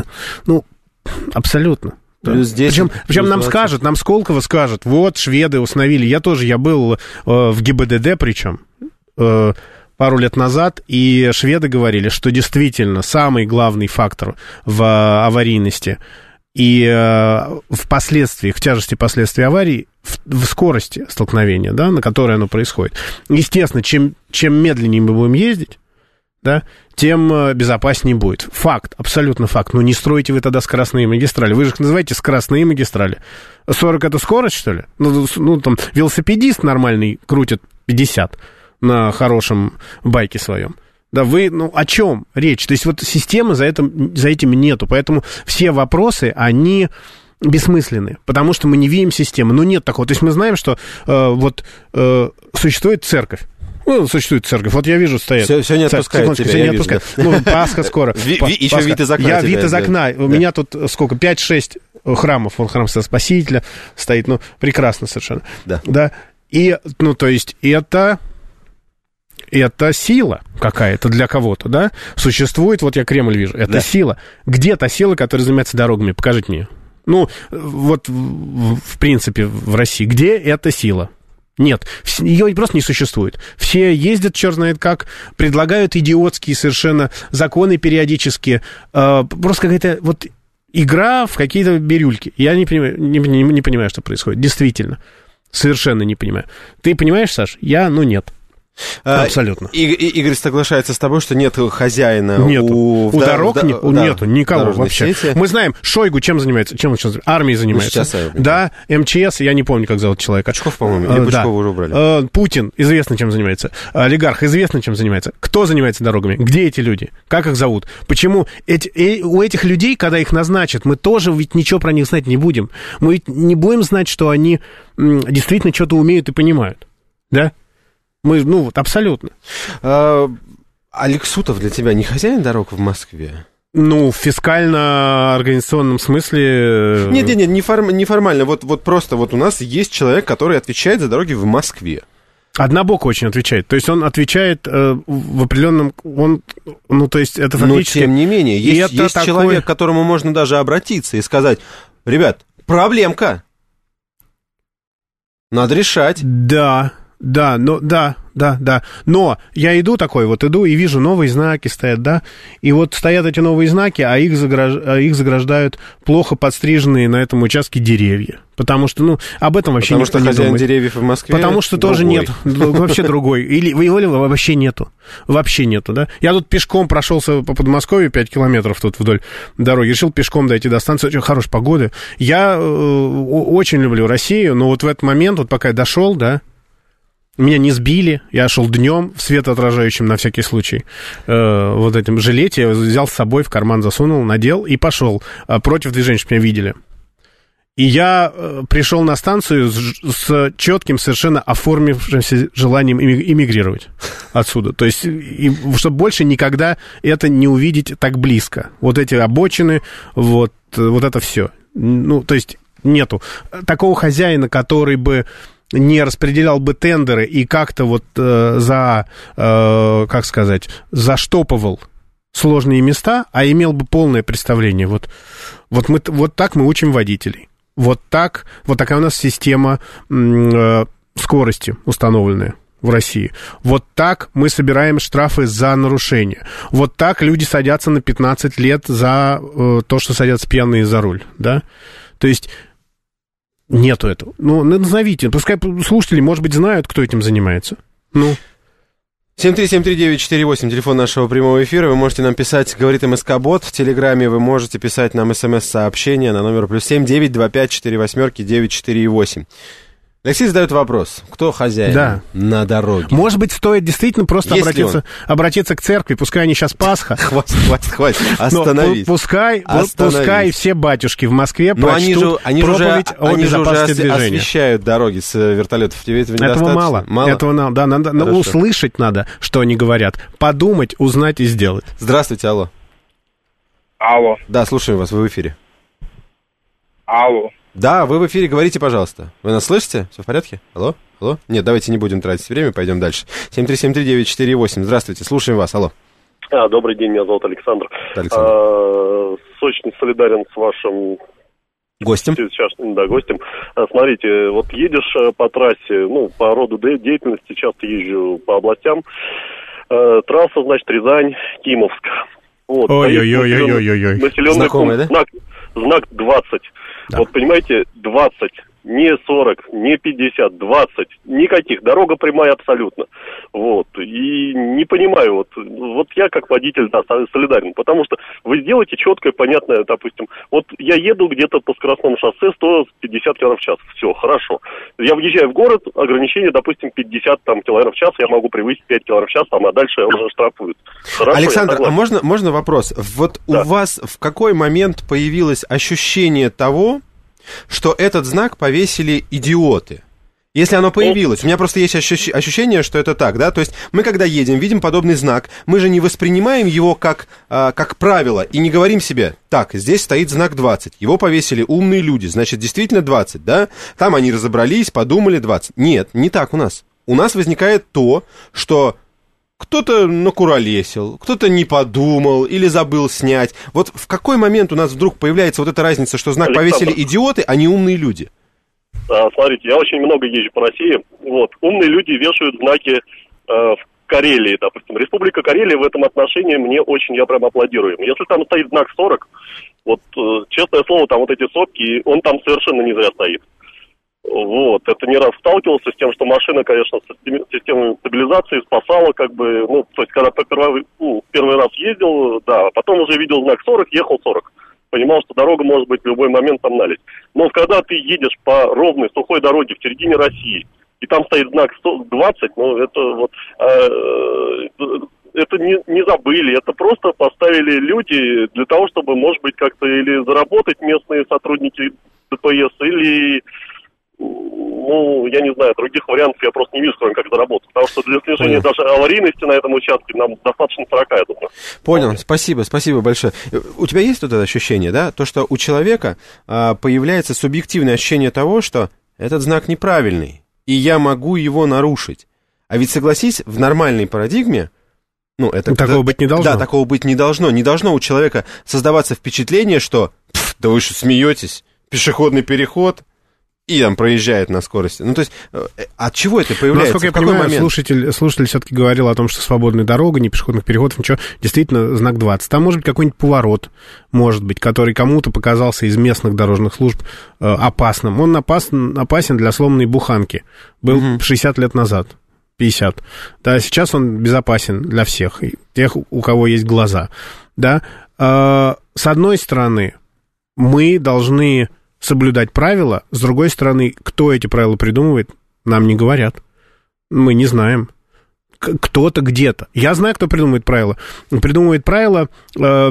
ну, абсолютно. Плюс десять, причем плюс причем нам двадцать. скажут, нам Сколково скажут, вот, шведы установили. Я тоже, я был э, в ГИБДД, причем, э, пару лет назад, и шведы говорили, что действительно самый главный фактор в аварийности и э, впоследствии, в тяжести последствий аварии, в, в скорости столкновения, да, на которой оно происходит. Естественно, чем, чем медленнее мы будем ездить, да, тем э, безопаснее будет. Факт, абсолютно факт. Но не стройте вы тогда скоростные магистрали. Вы же их называете скоростные магистрали. сорок это скорость, что ли? Ну, ну там, велосипедист нормальный крутит пятьдесят на хорошем байке своем. Да вы, ну, о чем речь? То есть вот системы за, это, за этим нету, поэтому все вопросы, они бессмысленны, потому что мы не видим системы, ну, нет такого. То есть мы знаем, что э, вот э, существует церковь. Ну, существует церковь. Вот я вижу, стоят. Все, все не отпускает тебя, все я не вижу, отпускает. да. Ну, Пасха скоро. Ви, Па- еще Пасха. вид из окна. Я тебя, вид из да. окна. У да. меня тут сколько? пять-шесть храмов. Вон храм Спасителя стоит. Ну, прекрасно совершенно. Да. Да. И, ну, то есть, это... Это сила какая-то для кого-то, да? Существует, вот я Кремль вижу, это да. сила. Где та сила, которая занимается дорогами? Покажите мне. Ну, вот, в, в принципе, в России. Где эта сила? Нет, ее просто не существует. Все ездят, черт знает как, предлагают идиотские совершенно законы периодически. Э, просто какая-то вот игра в какие-то бирюльки. Я не понимаю, не, не, не понимаю, что происходит. Действительно. Совершенно не понимаю. Ты понимаешь, Саш? Я, ну, нет. Абсолютно. И, и, Игорь соглашается с тобой, что нет хозяина нету. у, у да, дорог, да, не, да, нету никого вообще. сети. Мы знаем, Шойгу чем занимается? Чем он сейчас занимается? Армией занимается. Ну, сейчас, да, эм че эс, я не помню, как зовут человека. Пучков, по-моему, или а, Пучкова да. уже убрали. Путин известно, чем занимается. Олигарх известно, чем занимается. Кто занимается дорогами? Где эти люди? Как их зовут? Почему эти, э, у этих людей, когда их назначат, мы тоже ведь ничего про них знать не будем. Мы ведь не будем знать, что они м, действительно что-то умеют и понимают. Да? Мы, ну вот, абсолютно. А, Алексутов для тебя не хозяин дорог в Москве? Ну, в фискально-организационном смысле... Нет, нет, нет, неформ, неформально. Вот, вот просто вот у нас есть человек, который отвечает за дороги в Москве. Однобоко очень отвечает. То есть он отвечает э, в определенном... Он, ну, то есть это фактически... Но, тем не менее, есть, есть такой... человек, к которому можно даже обратиться и сказать: ребят, проблемка. Надо решать. Да... Да, но да, да, да. Но я иду такой, вот иду и вижу, новые знаки стоят, да, и вот стоят эти новые знаки, а их, заграж... а их заграждают плохо подстриженные на этом участке деревья. Потому что, ну, об этом вообще Потому никто что не хозяин думает. деревьев в Москве Потому что другой. тоже нет, вообще другой. Или или вообще нету. Вообще нету, да. Я тут пешком прошелся по Подмосковью пять километров тут вдоль дороги. Решил пешком дойти до станции. Очень хорошая погода. Я э, очень люблю Россию, но вот в этот момент, вот пока я дошел, да, меня не сбили, я шел днем в светоотражающем на всякий случай э, вот этим жилете, я взял с собой, в карман засунул, надел и пошел э, против движения, чтобы меня видели. И я э, пришел на станцию с, с четким, совершенно оформившимся желанием эмигрировать отсюда. То есть, и, чтобы больше никогда это не увидеть так близко. Вот эти обочины, вот, вот это все. Ну, то есть, нету такого хозяина, который бы не распределял бы тендеры и как-то вот э, за, э, как сказать, заштопывал сложные места, а имел бы полное представление. Вот, вот, мы, вот так мы учим водителей. Вот так, вот такая у нас система э, скорости установленная в России. Вот так мы собираем штрафы за нарушение. Вот так люди садятся на пятнадцать лет за э, то, что садятся пьяные за руль, да? То есть нету этого. Ну, назовите, пускай слушатели, может быть, знают, кто этим занимается. Ну... семь три семь три девять четыре восемь, телефон нашего прямого эфира. Вы можете нам писать, говорит МСК-бот. В Телеграме вы можете писать нам смс-сообщение на номер плюс семь девять два пять четыре восьмерки девять четыре восемь. Алексей задает вопрос. Кто хозяин да. на дороге? Может быть, стоит действительно просто обратиться, обратиться к церкви. Пускай они сейчас Пасха. Хватит, хватит, хватит. Остановись. Пускай, пускай все батюшки в Москве Но они же, они проповедь же, о они же уже движения. освещают дороги с вертолетов. Тебе этого Этого мало. мало? Этого надо, да, надо Хорошо. услышать надо, что они говорят. Подумать, узнать и сделать. Здравствуйте, алло. Алло. Да, слушаем вас, вы в эфире. Алло. Да, вы в эфире, говорите, пожалуйста. Вы нас слышите? Все в порядке? Алло? Алло? Нет, давайте не будем тратить время, пойдем дальше. семь три семь три девять четыре восемь. Здравствуйте, слушаем вас, алло. А, добрый день, меня зовут Александр. Александр. А, очень солидарен с вашим... Гостем? Сейчас, да, гостем. А, смотрите, вот едешь по трассе, ну, по роду деятельности, часто езжу по областям. А, трасса, значит, Рязань, Кимовск. Вот, Ой-ой-ой-ой-ой-ой. Населенный Знакомый, пункт, да? знак, знак двадцать. Да. Вот, понимаете, двадцать, не сорок, не пятьдесят, двадцать, никаких, дорога прямая абсолютно, вот, и не понимаю, вот, вот я как водитель, да, солидарен, потому что вы сделаете четкое, понятное, допустим, вот я еду где-то по скоростному шоссе сто пятьдесят километров в час, все, хорошо, я въезжаю в город, ограничение, допустим, пятьдесят там, километров в час, я могу превысить пять километров в час, там, а дальше уже штрафуют. Хорошо, Александр, а можно, можно вопрос? Вот да. У вас в какой момент появилось ощущение того, что этот знак повесили идиоты? Если оно появилось. У меня просто есть ощущ- ощущение, что это так, да? То есть мы, когда едем, видим подобный знак, мы же не воспринимаем его как, а, как правило и не говорим себе, так, здесь стоит знак двадцать, его повесили умные люди, значит, действительно двадцать, да? Там они разобрались, подумали двадцать. Нет, не так у нас. У нас возникает то, что... Кто-то накуролесил, кто-то не подумал или забыл снять. Вот в какой момент у нас вдруг появляется вот эта разница, что знак Александр. Повесили идиоты, а не умные люди? А, смотрите, я очень много езжу по России. Вот, умные люди вешают знаки э, в Карелии, допустим. Республика Карелия в этом отношении мне очень, я прям аплодирую. Если там стоит знак сорок, вот, э, честное слово, там вот эти сопки, он там совершенно не зря стоит. Вот, это не раз сталкивался с тем, что машина, конечно, с системой стабилизации спасала, как бы, ну, то есть, когда первый, ну, первый раз ездил, да, потом уже видел знак сорок, ехал сорок. Понимал, что дорога может быть в любой момент там налить. Но когда ты едешь по ровной, сухой дороге в середине России, и там стоит знак двадцать, ну, это вот, э, это не, не забыли, это просто поставили люди для того, чтобы, может быть, как-то или заработать местные сотрудники ДПС, или... Ну, я не знаю, других вариантов я просто не вижу, кроме как заработать. Потому что для снижения даже аварийности на этом участке нам достаточно сорок, я думаю. Понял, спасибо, спасибо большое. У тебя есть вот это ощущение, да? То, что у человека а, появляется субъективное ощущение того, что этот знак неправильный, и я могу его нарушить. А ведь, согласись, в нормальной парадигме, ну, это... Ну, такого да, быть не должно. Да, такого быть не должно. Не должно у человека создаваться впечатление, что, да вы что, смеетесь? Пешеходный переход... и там проезжает на скорости. Ну, то есть, от чего это появляется? Насколько я в какой понимаю, момент? слушатель, слушатель все-таки говорил о том, что свободная дорога, ни пешеходных переходов, ничего. Действительно, знак двадцать. Там может быть какой-нибудь поворот, может быть, который кому-то показался из местных дорожных служб э, опасным. Он опасен, опасен для сломанной буханки. Был угу. шестьдесят лет назад, пятьдесят. Да, сейчас он безопасен для всех, тех, у кого есть глаза. Да? Э, с одной стороны, мы должны соблюдать правила, с другой стороны, кто эти правила придумывает, нам не говорят. Мы не знаем. К- кто-то где-то. Я знаю, кто придумывает правила. Придумывает правила э,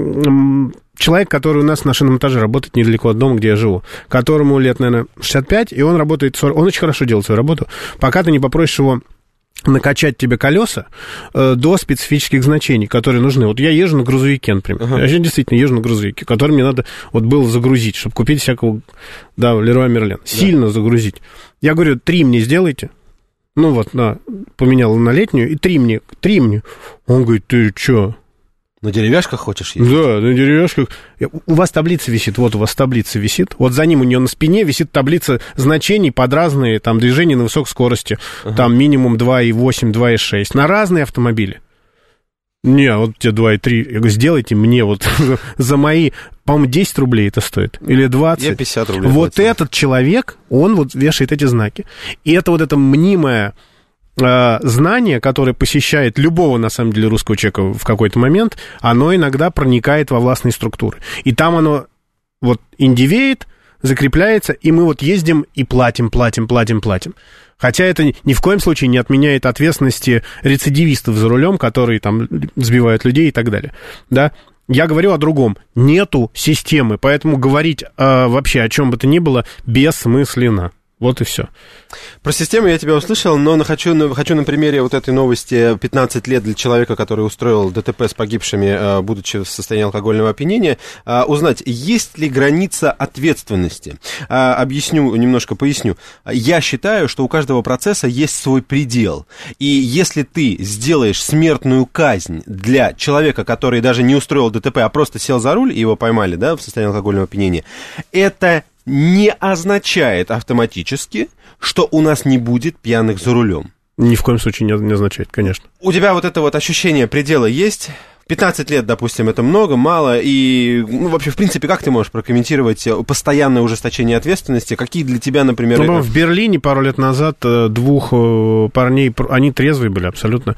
человек, который у нас на шинном этаже работает недалеко от дома, где я живу, которому лет, наверное, шестьдесят пять, и он работает сорок. Он очень хорошо делает свою работу. Пока ты не попросишь его накачать тебе колеса э, до специфических значений, которые нужны. Вот я езжу на грузовике, например. Uh-huh. Я действительно езжу на грузовике, который мне надо вот было загрузить, чтобы купить всякого, да, Леруа Мерлен. Сильно да. загрузить. Я говорю, три мне сделайте. Ну вот, да, поменял на летнюю, и три мне, три мне. Он говорит, ты что? На деревяшках хочешь ездить? Да, на деревяшках. У вас таблица висит, вот у вас таблица висит. Вот за ним у нее на спине висит таблица значений под разные там движения на высокой скорости. Uh-huh. Там минимум два и восемь, два и шесть. На разные автомобили. Не, вот тебе два и три. Я говорю, сделайте мне вот за мои, по-моему, десять рублей это стоит. Или двадцать. Я пятьдесят рублей. Вот платил. Этот человек, он вот вешает эти знаки. И это вот это мнимое знание, которое посещает любого, на самом деле, русского человека в какой-то момент, оно иногда проникает во властные структуры. И там оно вот индивеет, закрепляется, и мы вот ездим и платим, платим, платим, платим. Хотя это ни в коем случае не отменяет ответственности рецидивистов за рулем, которые там сбивают людей и так далее. Да? Я говорю о другом. Нету системы, поэтому говорить э, вообще о чем бы то ни было бессмысленно. Вот и все. Про систему я тебя услышал, но хочу, хочу на примере вот этой новости пятнадцать лет для человека, который устроил ДТП с погибшими, будучи в состоянии алкогольного опьянения, узнать, есть ли граница ответственности. Объясню, немножко поясню. Я считаю, что у каждого процесса есть свой предел. И если ты сделаешь смертную казнь для человека, который даже не устроил ДТП, а просто сел за руль, и его поймали, да, в состоянии алкогольного опьянения, это не означает автоматически, что у нас не будет пьяных за рулем. Ни в коем случае не, не означает, конечно. У тебя вот это вот ощущение предела есть? пятнадцать лет, допустим, это много, мало, и, ну, вообще, в принципе, как ты можешь прокомментировать постоянное ужесточение ответственности? Какие для тебя, например... Ну, это... В Берлине пару лет назад двух парней, они трезвые были абсолютно,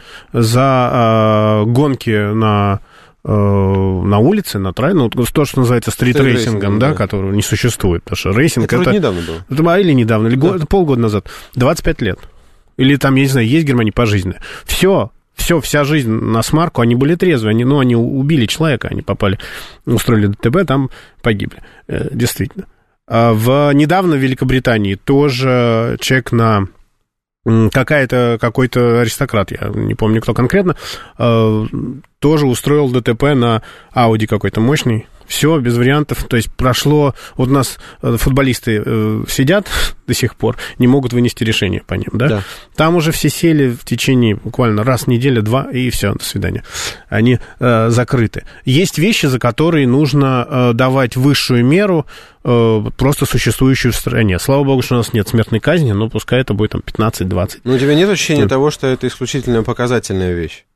за э, гонки на... на улице, на трассе, ну, то, что называется стрит-рейсингом, да, да, которого не существует, потому что рейсинг это... Это недавно было. Это, или недавно, или да. год, полгода назад, двадцать пять лет. Или там, я не знаю, есть в Германии пожизненно. Все, все, вся жизнь на смарку, они были трезвые, они, ну, они убили человека, они попали, устроили ДТП, там погибли, э, действительно. А в, недавно в Великобритании тоже человек на... Какая-то, какой-то аристократ, я не помню, кто конкретно, э, тоже устроил ДТП на Ауди какой-то мощный. Все, без вариантов. То есть прошло... Вот у нас футболисты э, сидят до сих пор, не могут вынести решение по ним, да? Да. Там уже все сели в течение буквально раз в неделю, два, и все, до свидания. Они э, закрыты. Есть вещи, за которые нужно э, давать высшую меру, э, просто существующую в стране. Слава богу, что у нас нет смертной казни, но пускай это будет там пятнадцать-двадцать. Но у тебя нет ощущения Тем... того, что это исключительно показательная вещь?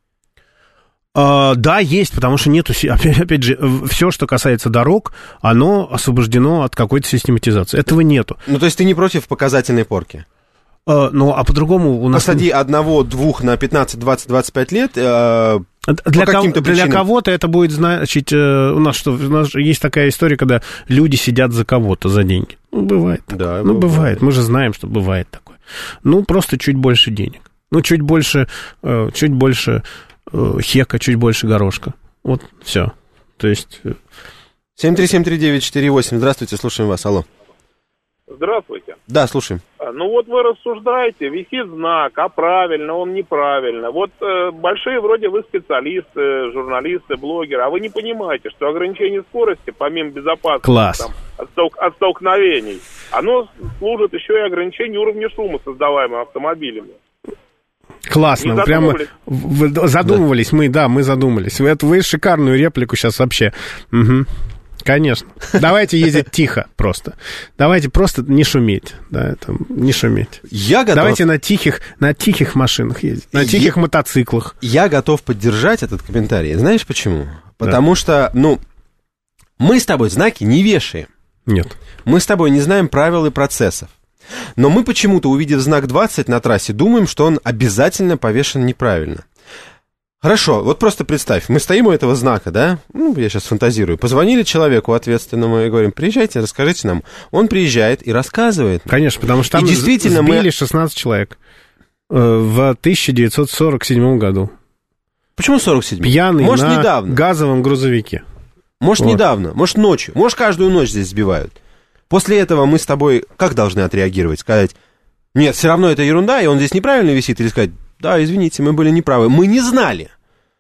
Uh, да, есть, потому что нету, опять, опять же, все, что касается дорог, оно освобождено от какой-то систематизации. Этого нету. Ну, то есть ты не против показательной порки? Uh, ну, а по-другому у нас... Посади одного, двух на пятнадцать, двадцать, двадцать пять лет... Uh... Для, кого, для кого-то это будет значить... Э, у нас что, у нас есть такая история, когда люди сидят за кого-то за деньги. Ну, бывает. Да, ну, бывает. бывает. Мы же знаем, что бывает такое. Ну, просто чуть больше денег. Ну, чуть больше... Э, чуть больше... хека, чуть больше горошка. Вот, все. То есть... семь три семь три девять четыре восемь. Здравствуйте, слушаем вас. Алло. Здравствуйте. Да, слушаем. Ну вот вы рассуждаете, висит знак, а правильно, он неправильно. Вот э, большие вроде вы специалисты, журналисты, блогеры, а вы не понимаете, что ограничение скорости, помимо безопасности, Класс. Там, от, столк, от столкновений, оно служит еще и ограничению уровня шума, создаваемого автомобилями. Классно, не прямо задумывались, задумывались да. мы, да, мы задумались. Вы, вы шикарную реплику сейчас вообще. Угу. Конечно. Давайте ездить тихо просто. Давайте просто не шуметь. Да, это, не шуметь. Я готов... Давайте на тихих, на тихих машинах ездить, на тихих я... мотоциклах. Я готов поддержать этот комментарий. Знаешь почему? Потому да. что, ну, мы с тобой знаки не вешаем. Нет. Мы с тобой не знаем правил и процессов. Но мы почему-то, увидев знак двадцать на трассе, думаем, что он обязательно повешен неправильно. Хорошо, вот просто представь, мы стоим у этого знака, да? Ну, я сейчас фантазирую. Позвонили человеку ответственному и говорим, приезжайте, расскажите нам. Он приезжает и рассказывает. Конечно, потому что там и действительно сбили мы... шестнадцать человек в тысяча девятьсот сорок седьмом году. Почему сорок седьмой? Пьяный может, на недавно. газовом грузовике. Может, вот. недавно, может, ночью, может, каждую ночь здесь сбивают. После этого мы с тобой как должны отреагировать? Сказать, нет, все равно это ерунда, и он здесь неправильно висит, или сказать... Да, извините, мы были неправы. Мы не знали,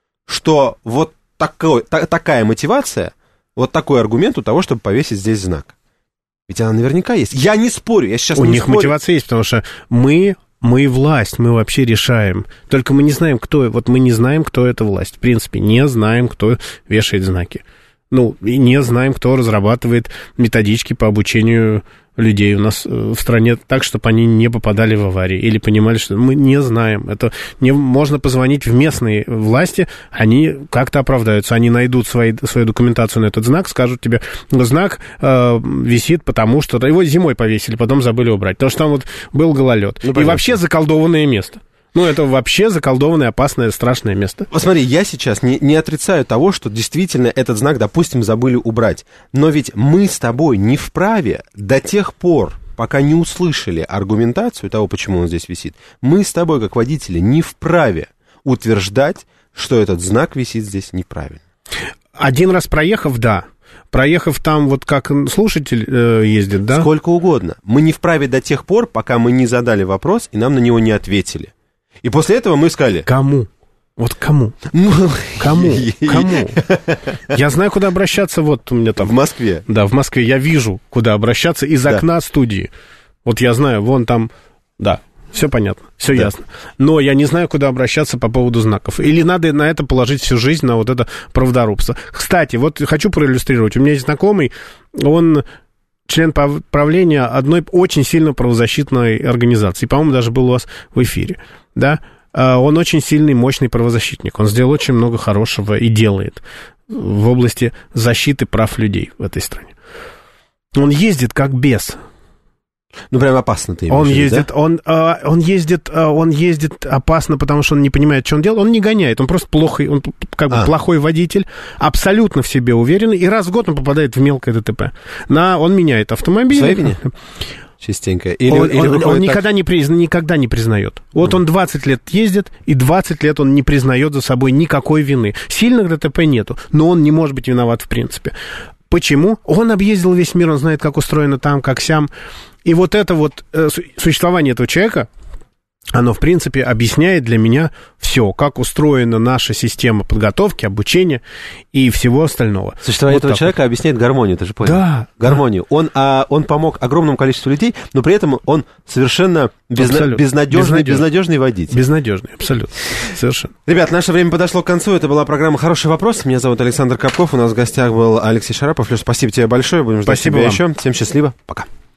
что вот такой, та, такая мотивация, вот такой аргумент у того, чтобы повесить здесь знак. Ведь она наверняка есть. Я не спорю, я сейчас у не них спорю. Мотивация есть, потому что мы, мы власть, мы вообще решаем. Только мы не знаем, кто, вот мы не знаем, кто эта власть. В принципе, не знаем, кто вешает знаки. Ну, и не знаем, кто разрабатывает методички по обучению людей у нас в стране так, чтобы они не попадали в аварии или понимали, что мы не знаем. Это не, можно позвонить в местные власти, они как-то оправдаются, они найдут свои, свою документацию на этот знак, скажут тебе, знак э, висит потому, что его зимой повесили, потом забыли убрать, потому что там вот был гололед. Ну, и вообще заколдованное место. Ну, это вообще заколдованное, опасное, страшное место. Посмотри, я сейчас не, не отрицаю того, что действительно этот знак, допустим, забыли убрать. Но ведь мы с тобой не вправе до тех пор, пока не услышали аргументацию того, почему он здесь висит, мы с тобой, как водители, не вправе утверждать, что этот знак висит здесь неправильно. Один раз проехав, да. Проехав там, вот как слушатель э, ездит, да? Сколько угодно. Мы не вправе до тех пор, пока мы не задали вопрос, и нам на него не ответили. И после этого мы сказали... Кому? Вот кому? Ну, кому? Кому? Я знаю, куда обращаться. Вот у меня там... В Москве? Да, в Москве. Я вижу, куда обращаться из да. окна студии. Вот я знаю, вон там... Да, все понятно, все да. ясно. Но я не знаю, куда обращаться по поводу знаков. Или надо на это положить всю жизнь, на вот это правдорубство. Кстати, вот хочу проиллюстрировать. У меня есть знакомый, он... член правления одной очень сильно правозащитной организации. По-моему, даже был у вас в эфире. Да? Он очень сильный, мощный правозащитник. Он сделал очень много хорошего и делает в области защиты прав людей в этой стране. Он ездит как бес. Ну, прям опасно ты имеешь он в виду, ездит, да? он, он, ездит, он ездит опасно, потому что он не понимает, что он делает. Он не гоняет, он просто плохой, он как бы а. плохой водитель, абсолютно в себе уверенный, и раз в год он попадает в мелкое ДТП. На, он меняет автомобиль. Своей вине? Частенько. Или, он или он, он никогда, не призна, никогда не признает. Вот mm. он двадцать лет ездит, и двадцать лет он не признает за собой никакой вины. Сильных ДТП нету, но он не может быть виноват в принципе. Почему? Он объездил весь мир, он знает, как устроено там, как сям. И вот это вот э, существование этого человека, оно, в принципе, объясняет для меня все, как устроена наша система подготовки, обучения и всего остального. Существование вот этого человека вот. объясняет гармонию, ты же понял? Да. Гармонию. Да. Он, а, он помог огромному количеству людей, но при этом он совершенно безна... безнадежный, безнадежный. безнадежный водитель. Безнадежный, абсолютно. Совершенно. Ребят, наше время подошло к концу. Это была программа «Хороший вопрос». Меня зовут Александр Капков. У нас в гостях был Алексей Шарапов. Леш, спасибо тебе большое. Будем ждать спасибо тебя вам. еще. Всем счастливо. Пока.